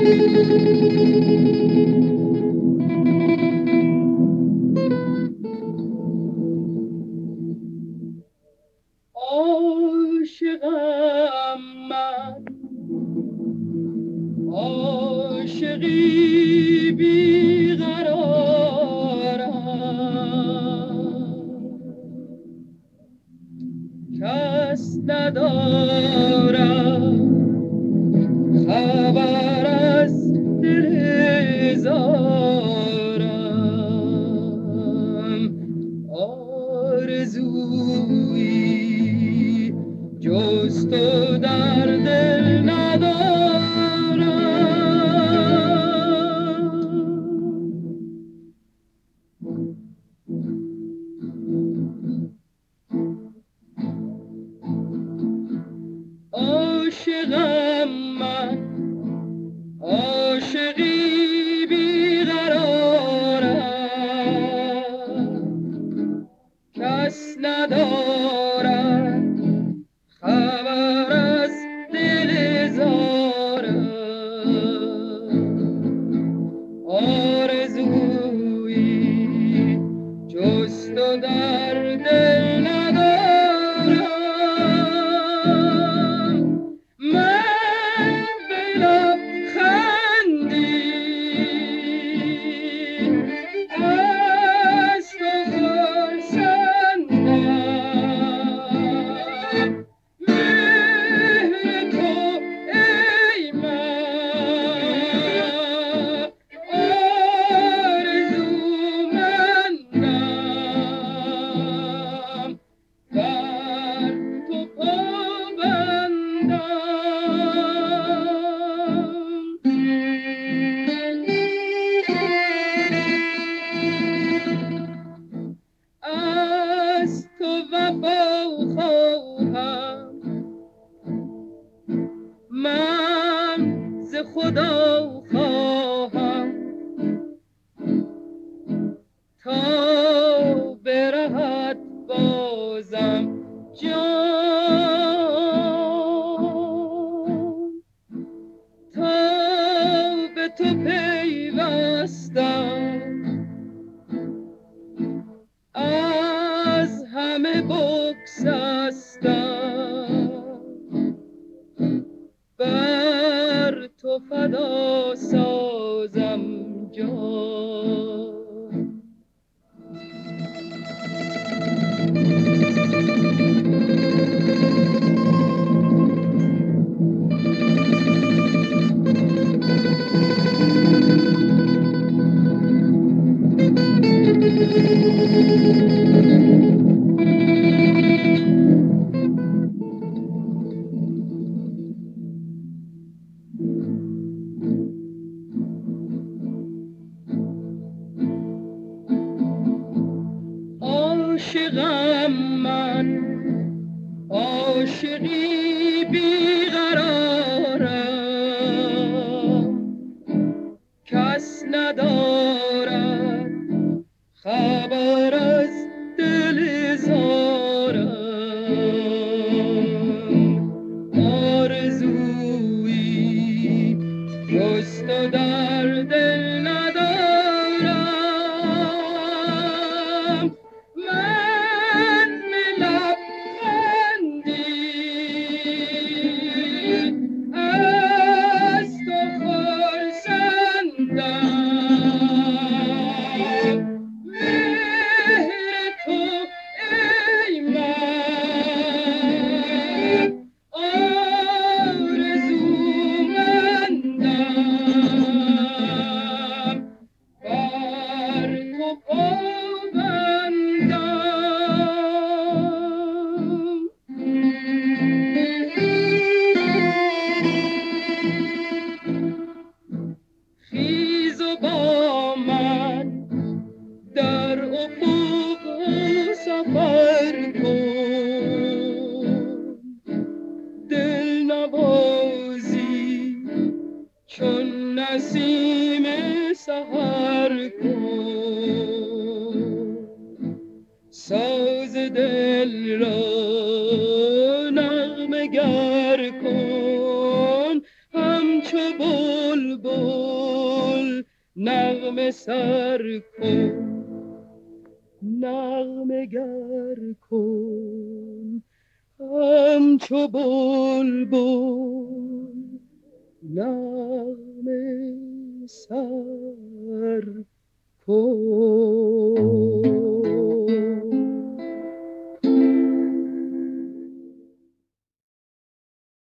عاشقم من عاشقی بیقرارم کس ندارم خبر از دل زارم آرزویی جز تو در دل ندارم عاشقم من عاشقی بیقرارم کس ندارد خبر از دل زارم آرزویی جز تو در دل ندارم من به لبخندی از تو خرسندم مهر تو ای من آرزومندم بر تو پابندم از تو وفا خواهم من ز خدا خواهم تا برهد بازم جان تا به تو پیوستم از همه بگسستم بر تو فدا سازم جان عاشقم من عاشقی بیقرارم کس ندارد خبر از دل زارم آرزویی جز تو در دل ندارم من به لبخندی از تو خرسندم مهر تو ای من آرزومندم بر تو پابندم خیز و با من در افق سفر کن دل نوازی چون نسیم سحر کن ساز دل را نغمه گر کن همچو بلبل نغمه سر کن، نغمه گر کن همچو بلبل، نغمه سر کن.